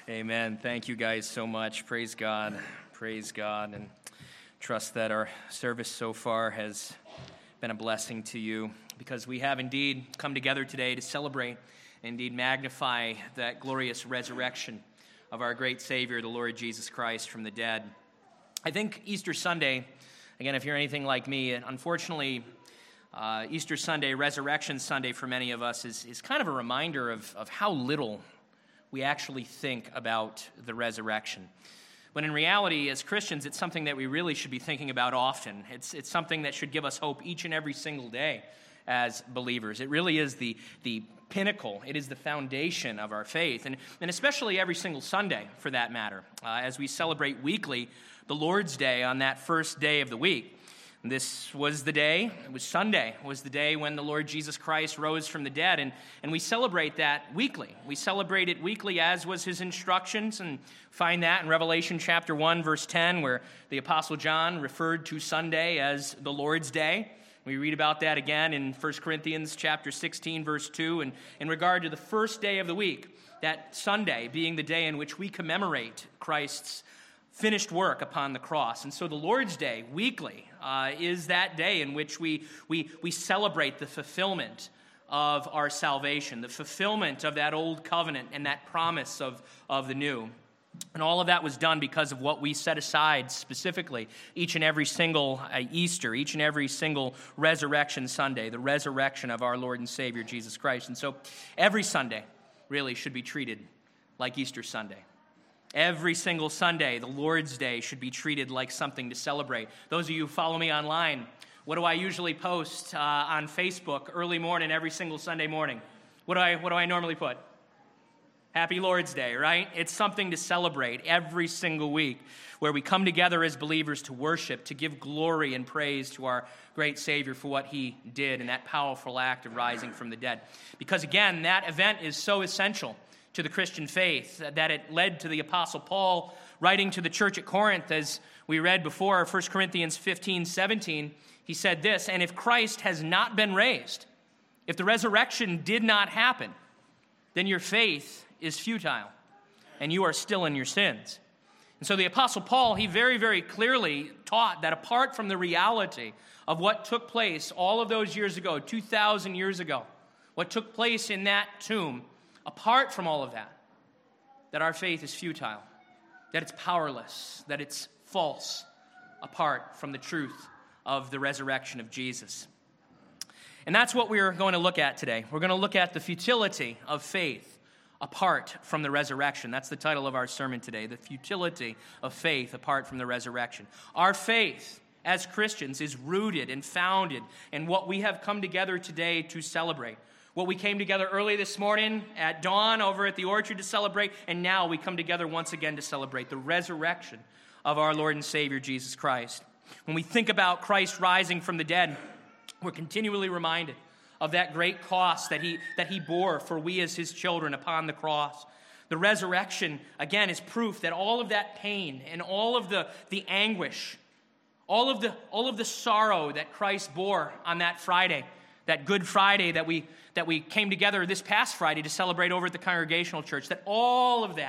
Amen. Thank you guys so much. Praise God. Praise God. And trust that our service so far has been a blessing to you, because we have indeed come together today to celebrate, indeed magnify that glorious resurrection of our great Savior, the Lord Jesus Christ, from the dead. I think Easter Sunday, again, if you're anything like me, unfortunately, Easter Sunday, Resurrection Sunday for many of us is kind of a reminder of how little we actually think about the resurrection. When in reality, as Christians, it's something that we really should be thinking about often. It's something that should give us hope each and every single day as believers. It really is the pinnacle. It is the foundation of our faith, and especially every single Sunday, for that matter, as we celebrate weekly the Lord's Day on that first day of the week. This was the day, it was Sunday, was the day when the Lord Jesus Christ rose from the dead, and we celebrate that weekly. We celebrate it weekly as was his instructions, and find that in Revelation chapter 1, verse 10, where the Apostle John referred to Sunday as the Lord's Day. We read about that again in 1 Corinthians chapter 16, verse 2, and in regard to the first day of the week, that Sunday being the day in which we commemorate Christ's finished work upon the cross. And so the Lord's Day, weekly, is that day in which we celebrate the fulfillment of our salvation, the fulfillment of that old covenant and that promise of the new. And all of that was done because of what we set aside specifically each and every single Easter, each and every single Resurrection Sunday, the resurrection of our Lord and Savior, Jesus Christ. And so every Sunday really should be treated like Easter Sunday. Every single Sunday, the Lord's Day, should be treated like something to celebrate. Those of you who follow me online, what do I usually post on Facebook early morning every single Sunday morning? What do I normally put? Happy Lord's Day, right? It's something to celebrate every single week, where we come together as believers to worship, to give glory and praise to our great Savior for what he did in that powerful act of rising from the dead. Because again, that event is so essential to the Christian faith that it led to the Apostle Paul writing to the church at Corinth, as we read before, 1 Corinthians 15:17. He said this, "And if Christ has not been raised, if the resurrection did not happen, then your faith is futile, and you are still in your sins." And so the Apostle Paul, he very, very clearly taught that apart from the reality of what took place all of those years ago, 2,000 years ago, what took place in that tomb, apart from all of that, that our faith is futile, that it's powerless, that it's false, apart from the truth of the resurrection of Jesus. And that's what we're going to look at today. We're going to look at the futility of faith apart from the resurrection. That's the title of our sermon today, the futility of faith apart from the resurrection. Our faith as Christians is rooted and founded in what we have come together today to celebrate. What we came together early this morning at dawn over at the orchard to celebrate, and now we come together once again to celebrate the resurrection of our Lord and Savior, Jesus Christ. When we think about Christ rising from the dead, we're continually reminded of that great cost that he bore for we as his children upon the cross. The resurrection, again, is proof that all of that pain and all of the anguish, all of the sorrow that Christ bore on that Friday, that Good Friday that we came together this past Friday to celebrate over at the Congregational Church, that all of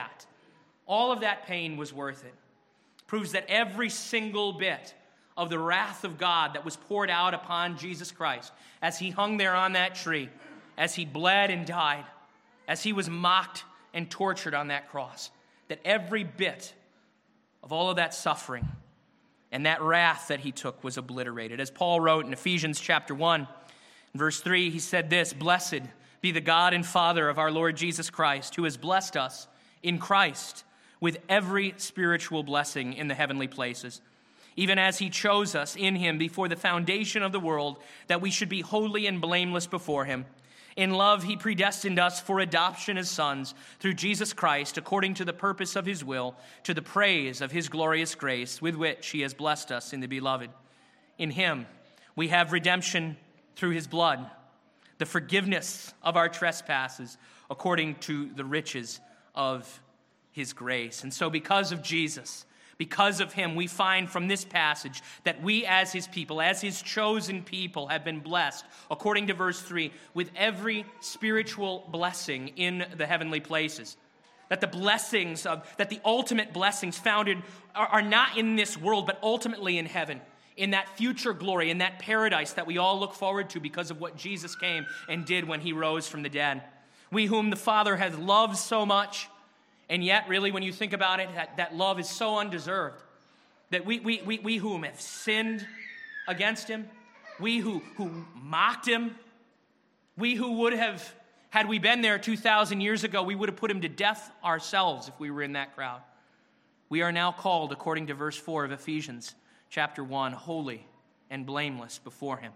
that pain was worth it. Proves that every single bit of the wrath of God that was poured out upon Jesus Christ as he hung there on that tree, as he bled and died, as he was mocked and tortured on that cross, that every bit of all of that suffering and that wrath that he took was obliterated. As Paul wrote in Ephesians chapter 1, in verse 3, he said this, "Blessed be the God and Father of our Lord Jesus Christ, who has blessed us in Christ with every spiritual blessing in the heavenly places, even as he chose us in him before the foundation of the world, that we should be holy and blameless before him. In love, he predestined us for adoption as sons through Jesus Christ, according to the purpose of his will, to the praise of his glorious grace, with which he has blessed us in the beloved. In him we have redemption through his blood, the forgiveness of our trespasses, according to the riches of his grace." And so because of Jesus, because of him, we find from this passage that we as his people, as his chosen people, have been blessed, according to verse 3, with every spiritual blessing in the heavenly places. That the blessings that the ultimate blessings founded are not in this world, but ultimately in heaven, in that future glory, in that paradise that we all look forward to because of what Jesus came and did when he rose from the dead. We whom the Father has loved so much, and yet really when you think about it, that love is so undeserved. That we whom have sinned against him, we who mocked him, we who would have, had we been there 2,000 years ago, we would have put him to death ourselves if we were in that crowd. We are now called, according to verse 4 of Ephesians chapter 1, holy and blameless before him.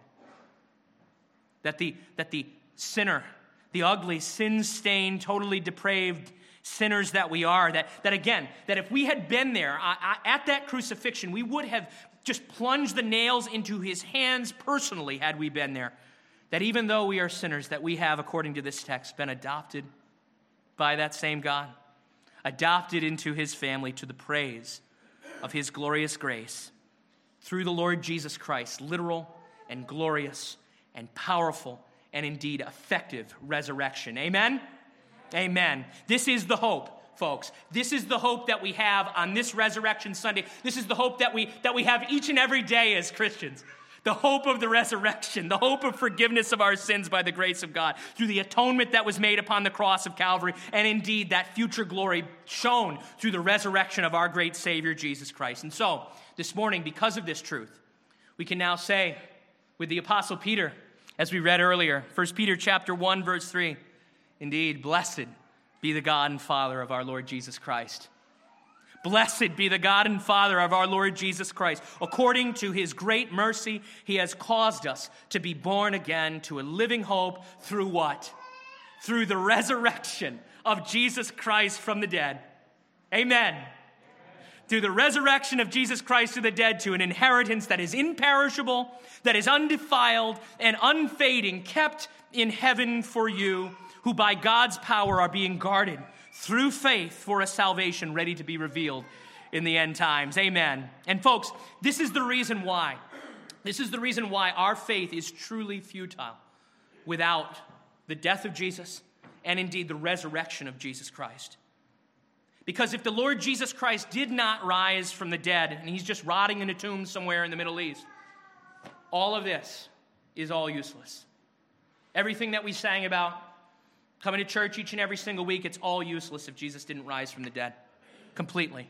That the sinner, the ugly, sin-stained, totally depraved sinners that we are, that if we had been there at that crucifixion, we would have just plunged the nails into his hands personally had we been there. That even though we are sinners, that we have, according to this text, been adopted by that same God, adopted into his family to the praise of his glorious grace through the Lord Jesus Christ, literal and glorious and powerful and indeed effective resurrection. Amen? Amen. This is the hope, folks. This is the hope that we have on this Resurrection Sunday. This is the hope that we have each and every day as Christians. The hope of the resurrection, the hope of forgiveness of our sins by the grace of God through the atonement that was made upon the cross of Calvary, and indeed that future glory shown through the resurrection of our great Savior, Jesus Christ. And so, this morning, because of this truth, we can now say with the Apostle Peter, as we read earlier, 1 Peter chapter 1, verse 3, indeed, blessed be the God and Father of our Lord Jesus Christ. Blessed be the God and Father of our Lord Jesus Christ. According to his great mercy, he has caused us to be born again to a living hope through what? Through the resurrection of Jesus Christ from the dead. Amen. Through the resurrection of Jesus Christ from the dead to an inheritance that is imperishable, that is undefiled and unfading, kept in heaven for you, who by God's power are being guarded through faith for a salvation ready to be revealed in the end times. Amen. And folks, this is the reason why. This is the reason why our faith is truly futile without the death of Jesus and indeed the resurrection of Jesus Christ. Because if the Lord Jesus Christ did not rise from the dead and he's just rotting in a tomb somewhere in the Middle East, all of this is all useless. Everything that we sang about, coming to church each and every single week, it's all useless if Jesus didn't rise from the dead. Completely.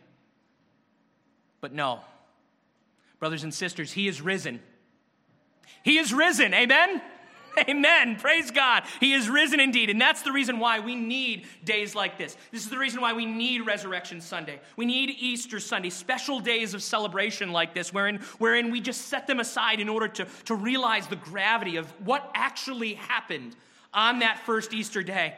But no. Brothers and sisters, he is risen. He is risen. Amen? Amen. Praise God. He is risen indeed. And that's the reason why we need days like this. This is the reason why we need Resurrection Sunday. We need Easter Sunday, special days of celebration like this, wherein we just set them aside in order to realize the gravity of what actually happened on that first Easter day,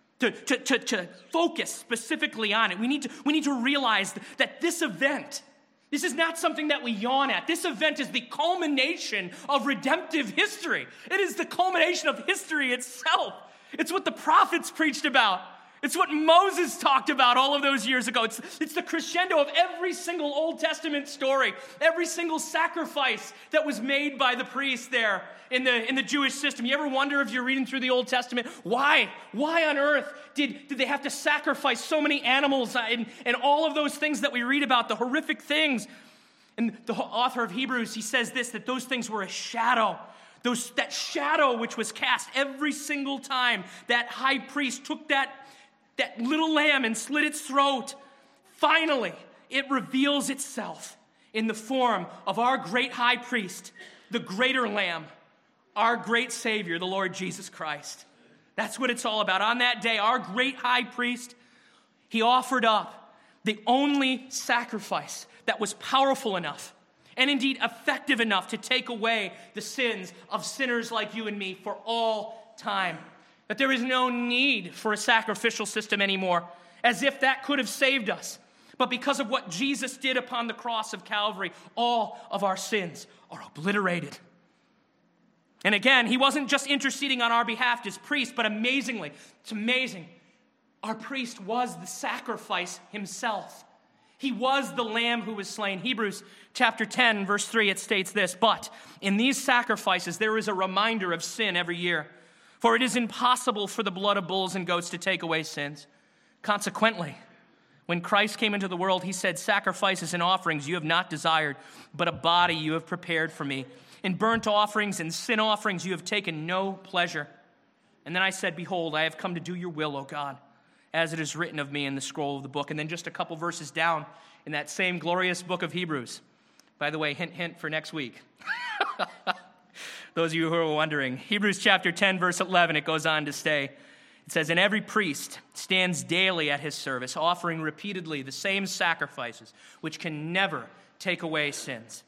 to focus specifically on it. We need to realize that this event, this is not something that we yawn at. This event is the culmination of redemptive history. It is the culmination of history itself. It's what the prophets preached about. It's what Moses talked about all of those years ago. It's the crescendo of every single Old Testament story, every single sacrifice that was made by the priests there in the Jewish system. You ever wonder if you're reading through the Old Testament, why on earth did they have to sacrifice so many animals and all of those things that we read about, the horrific things? And the author of Hebrews, he says this, that those things were a shadow. That shadow which was cast every single time that high priest took that little lamb and slit its throat. Finally, it reveals itself in the form of our great high priest, the greater lamb, our great Savior, the Lord Jesus Christ. That's what it's all about. On that day, our great high priest, he offered up the only sacrifice that was powerful enough and indeed effective enough to take away the sins of sinners like you and me for all time. That there is no need for a sacrificial system anymore, as if that could have saved us. But because of what Jesus did upon the cross of Calvary, all of our sins are obliterated. And again, he wasn't just interceding on our behalf as priest, but amazingly, it's amazing, our priest was the sacrifice himself. He was the lamb who was slain. Hebrews chapter 10, verse 3, it states this, "But in these sacrifices there is a reminder of sin every year. For it is impossible for the blood of bulls and goats to take away sins. Consequently, when Christ came into the world, he said, sacrifices and offerings you have not desired, but a body you have prepared for me. In burnt offerings and sin offerings you have taken no pleasure. And then I said, behold, I have come to do your will, O God, as it is written of me in the scroll of the book. And then just a couple verses down in that same glorious book of Hebrews. By the way, hint, hint for next week. Those of you who are wondering. Hebrews chapter 10, verse 11, it goes on to say, it says, and every priest stands daily at his service, offering repeatedly the same sacrifices, which can never take away sins.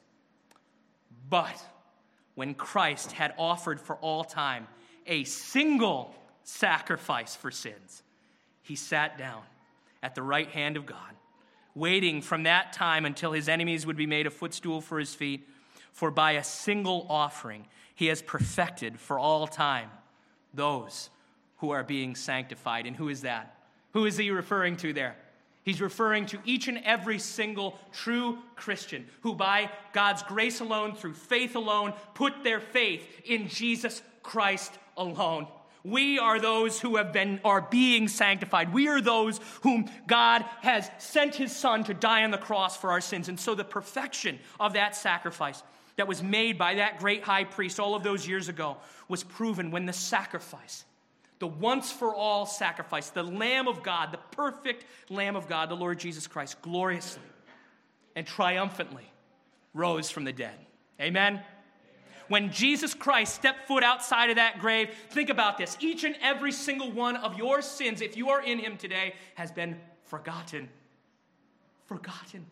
But when Christ had offered for all time a single sacrifice for sins, he sat down at the right hand of God, waiting from that time until his enemies would be made a footstool for his feet. For by a single offering he has perfected for all time those who are being sanctified. And who is that? Who is he referring to there? He's referring to each and every single true Christian who by God's grace alone, through faith alone, put their faith in Jesus Christ alone. We are those who are being sanctified. We are those whom God has sent his Son to die on the cross for our sins. And so the perfection of that sacrifice that was made by that great high priest all of those years ago was proven when the sacrifice, the once-for-all sacrifice, the Lamb of God, the perfect Lamb of God, the Lord Jesus Christ, gloriously and triumphantly rose from the dead. Amen? When Jesus Christ stepped foot outside of that grave, think about this. Each and every single one of your sins, if you are in him today, has been forgotten. Forgotten.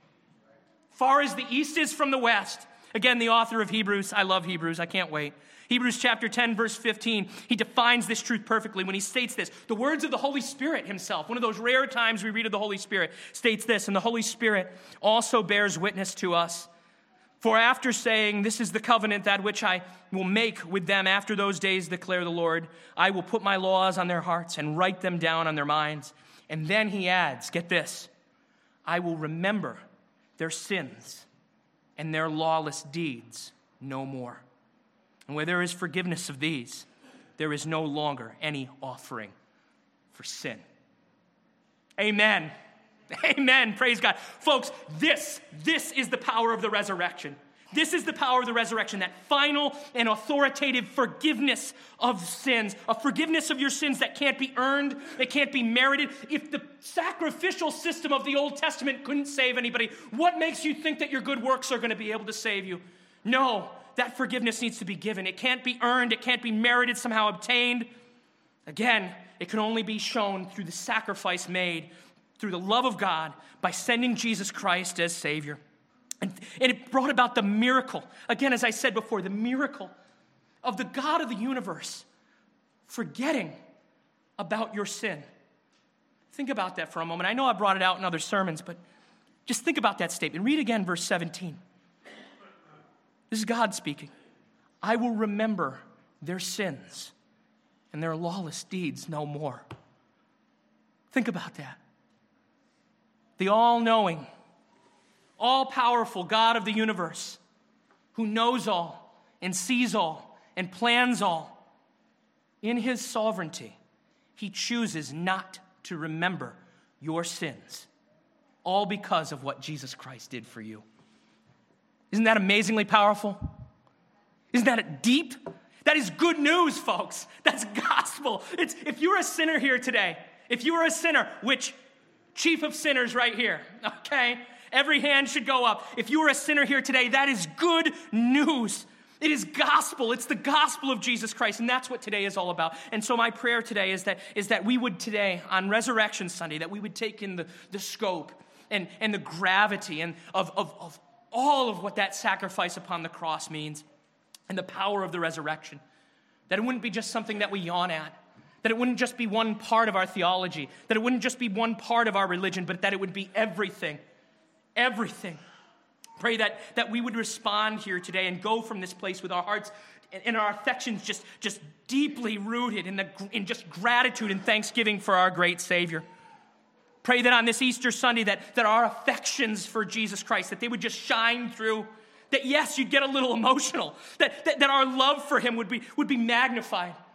Far as the east is from the west. Again, the author of Hebrews, I love Hebrews, I can't wait. Hebrews chapter 10, verse 15, he defines this truth perfectly when he states this. The words of the Holy Spirit himself, one of those rare times we read of the Holy Spirit, states this, and the Holy Spirit also bears witness to us. For after saying, this is the covenant that which I will make with them after those days, declare the Lord, I will put my laws on their hearts and write them down on their minds. And then he adds, get this, I will remember their sins and their lawless deeds no more. And where there is forgiveness of these, there is no longer any offering for sin. Amen. Amen. Praise God. Folks, this is the power of the resurrection. This is the power of the resurrection, that final and authoritative forgiveness of sins, a forgiveness of your sins that can't be earned, that can't be merited. If the sacrificial system of the Old Testament couldn't save anybody, what makes you think that your good works are going to be able to save you? No, that forgiveness needs to be given. It can't be earned. It can't be merited, somehow obtained. Again, it can only be shown through the sacrifice made through the love of God by sending Jesus Christ as Savior. And it brought about the miracle, again, as I said before, the miracle of the God of the universe forgetting about your sin. Think about that for a moment. I know I brought it out in other sermons, but just think about that statement. Read again verse 17. This is God speaking. I will remember their sins and their lawless deeds no more. Think about that. The all-knowing, all-powerful God of the universe, who knows all and sees all and plans all, in his sovereignty, he chooses not to remember your sins, all because of what Jesus Christ did for you. Isn't that amazingly powerful? Isn't that deep? That is good news, folks. That's gospel. If you're a sinner here today, if you are a sinner, which chief of sinners right here, okay? Every hand should go up. If you are a sinner here today, that is good news. It is gospel. It's the gospel of Jesus Christ, and that's what today is all about. And so my prayer today is that we would today, on Resurrection Sunday, that we would take in the scope and the gravity and of all of what that sacrifice upon the cross means and the power of the resurrection. That it wouldn't be just something that we yawn at. That it wouldn't just be one part of our theology. That it wouldn't just be one part of our religion, but that it would be everything. Everything. Pray that we would respond here today and go from this place with our hearts and our affections just deeply rooted in just gratitude and thanksgiving for our great Savior. Pray that on this Easter Sunday that our affections for Jesus Christ, that they would just shine through. That yes, you'd get a little emotional. That our love for him would be magnified.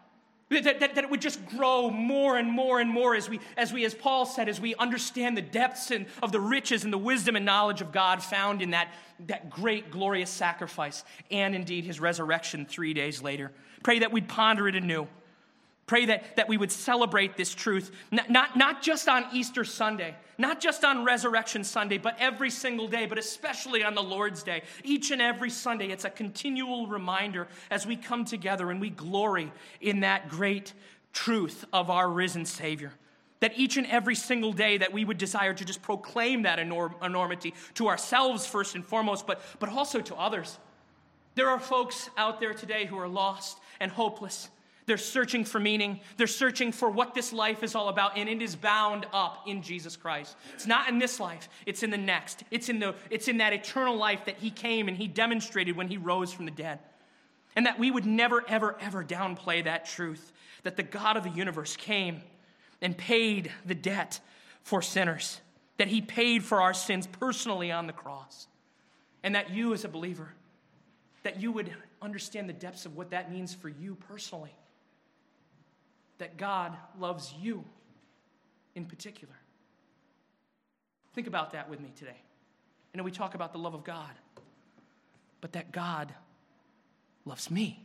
That it would just grow more and more and more as Paul said, as we understand the depths of the riches and the wisdom and knowledge of God found in that great, glorious sacrifice and indeed his resurrection 3 days later. Pray that we'd ponder it anew. Pray that we would celebrate this truth, not just on Easter Sunday, not just on Resurrection Sunday, but every single day, but especially on the Lord's Day. Each and every Sunday, it's a continual reminder as we come together and we glory in that great truth of our risen Savior. That each and every single day that we would desire to just proclaim that enormity to ourselves first and foremost, but also to others. There are folks out there today who are lost and hopeless. They're searching for meaning. They're searching for what this life is all about, and it is bound up in Jesus Christ. It's not in this life. It's in the next. It's in that eternal life that he came and he demonstrated when he rose from the dead. And that we would never, ever, ever downplay that truth, that the God of the universe came and paid the debt for sinners, that he paid for our sins personally on the cross, and that you as a believer, that you would understand the depths of what that means for you personally. That God loves you in particular. Think about that with me today. I know we talk about the love of God, but that God loves me.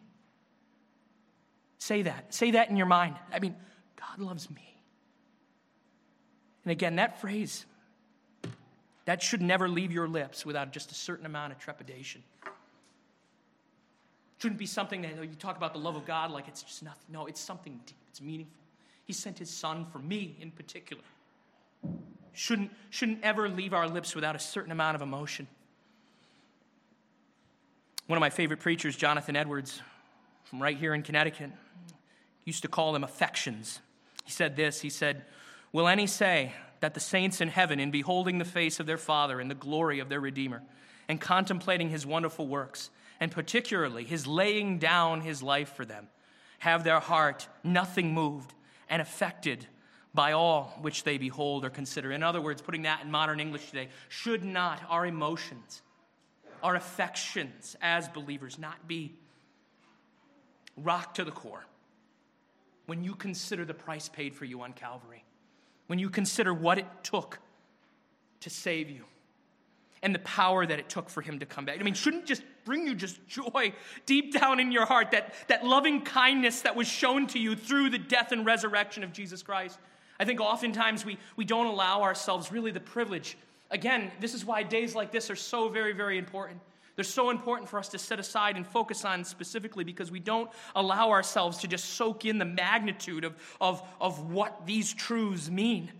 Say that in your mind. I mean, God loves me. And again, that phrase, that should never leave your lips without just a certain amount of trepidation. Shouldn't be something that you talk about the love of God like it's just nothing. No, it's something deep. It's meaningful. He sent his son for me in particular. Shouldn't ever leave our lips without a certain amount of emotion. One of my favorite preachers, Jonathan Edwards, from right here in Connecticut, used to call them affections. He said this, he said, "Will any say that the saints in heaven, in beholding the face of their Father and the glory of their Redeemer, and contemplating his wonderful works, and particularly his laying down his life for them, have their heart nothing moved and affected by all which they behold or consider?" In other words, putting that in modern English today, should not our emotions, our affections as believers not be rocked to the core when you consider the price paid for you on Calvary, when you consider what it took to save you, and the power that it took for him to come back? I mean, shouldn't just bring you just joy deep down in your heart, that loving kindness that was shown to you through the death and resurrection of Jesus Christ? I think oftentimes we don't allow ourselves really the privilege. Again, this is why days like this are so very, very important. They're so important for us to set aside and focus on specifically because we don't allow ourselves to just soak in the magnitude of what these truths mean.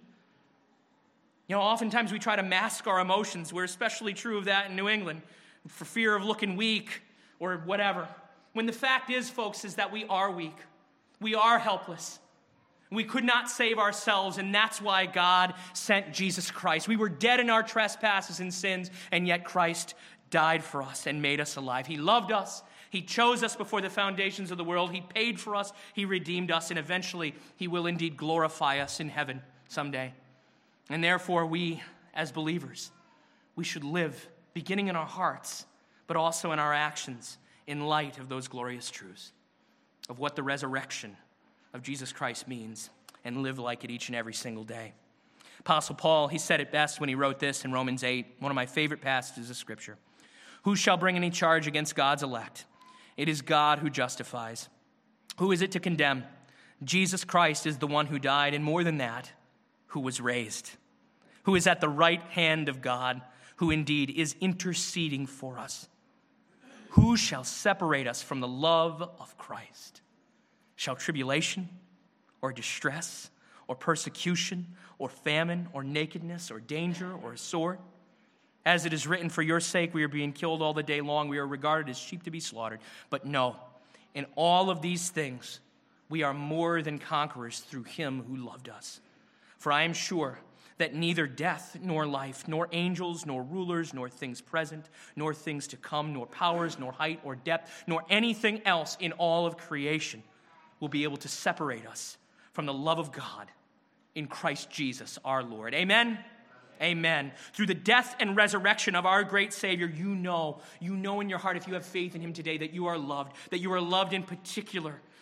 You know, oftentimes we try to mask our emotions. We're especially true of that in New England for fear of looking weak or whatever. When the fact is, folks, is that we are weak. We are helpless. We could not save ourselves, and that's why God sent Jesus Christ. We were dead in our trespasses and sins, and yet Christ died for us and made us alive. He loved us. He chose us before the foundations of the world. He paid for us. He redeemed us, and eventually he will indeed glorify us in heaven someday. And therefore, we, as believers, we should live, beginning in our hearts, but also in our actions, in light of those glorious truths, of what the resurrection of Jesus Christ means, and live like it each and every single day. Apostle Paul, he said it best when he wrote this in Romans 8, one of my favorite passages of Scripture. "Who shall bring any charge against God's elect? It is God who justifies. Who is it to condemn? Jesus Christ is the one who died, and more than that, who was raised, who is at the right hand of God, who indeed is interceding for us. Who shall separate us from the love of Christ? Shall tribulation, or distress, or persecution, or famine, or nakedness, or danger, or a sword? As it is written, for your sake we are being killed all the day long. We are regarded as sheep to be slaughtered. But no, in all of these things we are more than conquerors through him who loved us. For I am sure that neither death nor life, nor angels, nor rulers, nor things present, nor things to come, nor powers, nor height or depth, nor anything else in all of creation will be able to separate us from the love of God in Christ Jesus our Lord." Amen? Amen. Through the death and resurrection of our great Savior, you know in your heart, if you have faith in him today, that you are loved in particular,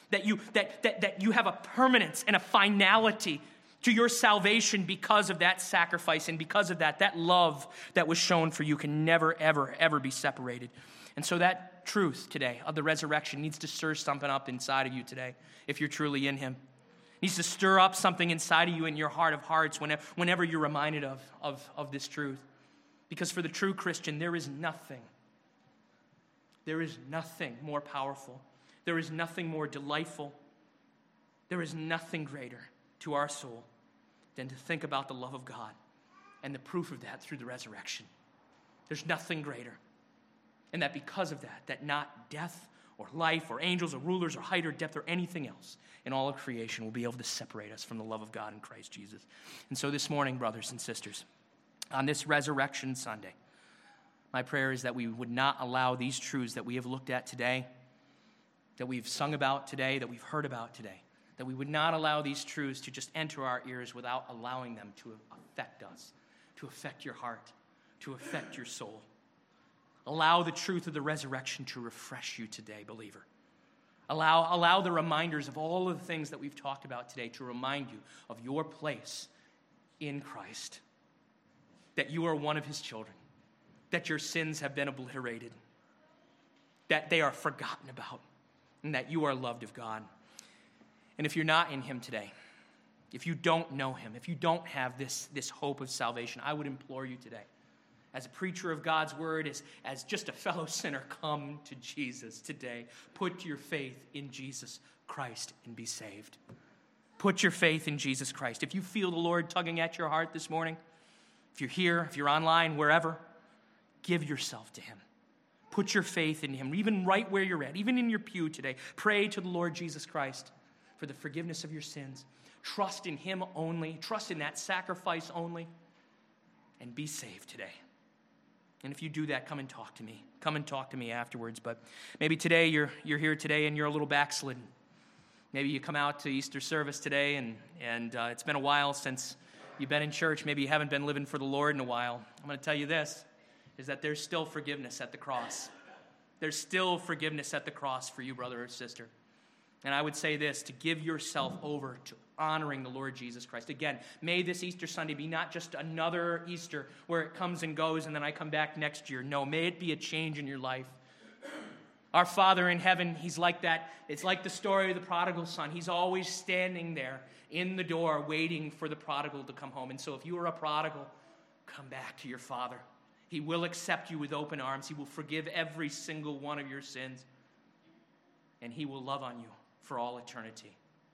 that you have a permanence and a finality to your salvation because of that sacrifice, and because of that love that was shown for you can never, ever, ever be separated. And so that truth today of the resurrection needs to stir something up inside of you today, if you're truly in him. It needs to stir up something inside of you in your heart of hearts whenever you're reminded of this truth. Because for the true Christian, there is nothing more powerful. There is nothing more delightful. There is nothing greater to our soul than to think about the love of God and the proof of that through the resurrection. There's nothing greater. And that because of that not death or life or angels or rulers or height or depth or anything else in all of creation will be able to separate us from the love of God in Christ Jesus. And so this morning, brothers and sisters, on this Resurrection Sunday, my prayer is that we would not allow these truths that we have looked at today, that we've sung about today, that we've heard about today, that we would not allow these truths to just enter our ears without allowing them to affect us, to affect your heart, to affect your soul. Allow the truth of the resurrection to refresh you today, believer. Allow the reminders of all of the things that we've talked about today to remind you of your place in Christ, that you are one of his children, that your sins have been obliterated, that they are forgotten about, and that you are loved of God. And if you're not in him today, if you don't know him, if you don't have this hope of salvation, I would implore you today, as a preacher of God's word, as just a fellow sinner, come to Jesus today. Put your faith in Jesus Christ and be saved. Put your faith in Jesus Christ. If you feel the Lord tugging at your heart this morning, if you're here, if you're online, wherever, give yourself to him. Put your faith in him, even right where you're at, even in your pew today. Pray to the Lord Jesus Christ for the forgiveness of your sins. Trust in him only. Trust in that sacrifice only. And be saved today. And if you do that, come and talk to me. Come and talk to me afterwards. But maybe today you're here today and you're a little backslidden. Maybe you come out to Easter service today and it's been a while since you've been in church. Maybe you haven't been living for the Lord in a while. I'm going to tell you this, is that there's still forgiveness at the cross. There's still forgiveness at the cross for you, brother or sister. And I would say this, to give yourself over to honoring the Lord Jesus Christ. Again, may this Easter Sunday be not just another Easter where it comes and goes and then I come back next year. No, may it be a change in your life. Our Father in heaven, he's like that. It's like the story of the prodigal son. He's always standing there in the door waiting for the prodigal to come home. And so if you are a prodigal, come back to your Father. He will accept you with open arms. He will forgive every single one of your sins. And he will love on you for all eternity.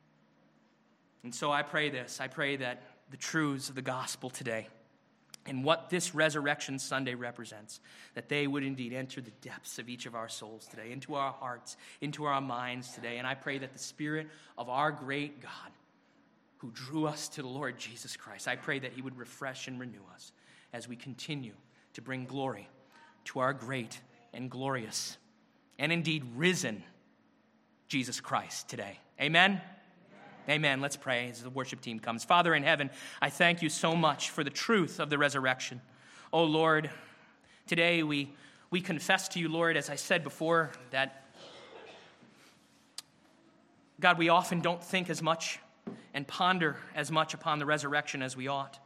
And so I pray this. I pray that the truths of the gospel today and what this Resurrection Sunday represents, that they would indeed enter the depths of each of our souls today, into our hearts, into our minds today. And I pray that the Spirit of our great God, who drew us to the Lord Jesus Christ, I pray that he would refresh and renew us as we continue to bring glory to our great and glorious and indeed risen Jesus Christ today. Amen? Amen. Let's pray as the worship team comes. Father in heaven, I thank you so much for the truth of the resurrection. Oh, Lord, today we confess to you, Lord, as I said before, that, God, we often don't think as much and ponder as much upon the resurrection as we ought.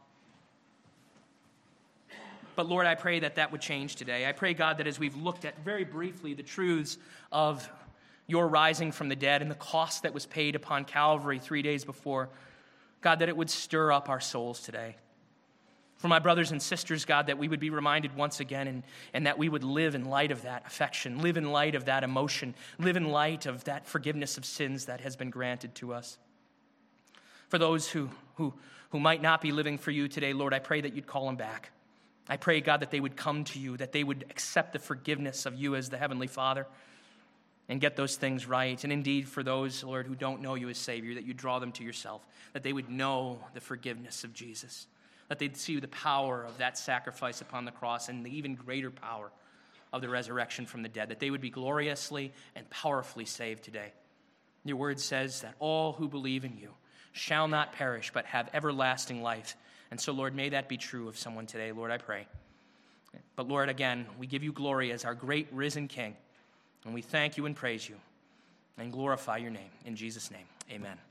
But, Lord, I pray that would change today. I pray, God, that as we've looked at very briefly the truths of your rising from the dead and the cost that was paid upon Calvary 3 days before, God, that it would stir up our souls today. For my brothers and sisters, God, that we would be reminded once again and that we would live in light of that affection, live in light of that emotion, live in light of that forgiveness of sins that has been granted to us. For those who might not be living for you today, Lord, I pray that you'd call them back. I pray, God, that they would come to you, that they would accept the forgiveness of you as the Heavenly Father and get those things right. And indeed, for those, Lord, who don't know you as Savior, that you draw them to yourself, that they would know the forgiveness of Jesus, that they'd see the power of that sacrifice upon the cross and the even greater power of the resurrection from the dead, that they would be gloriously and powerfully saved today. Your word says that all who believe in you shall not perish, but have everlasting life. And so, Lord, may that be true of someone today, Lord, I pray. But, Lord, again, we give you glory as our great risen King. And we thank you and praise you. and glorify your name. In Jesus' name, amen.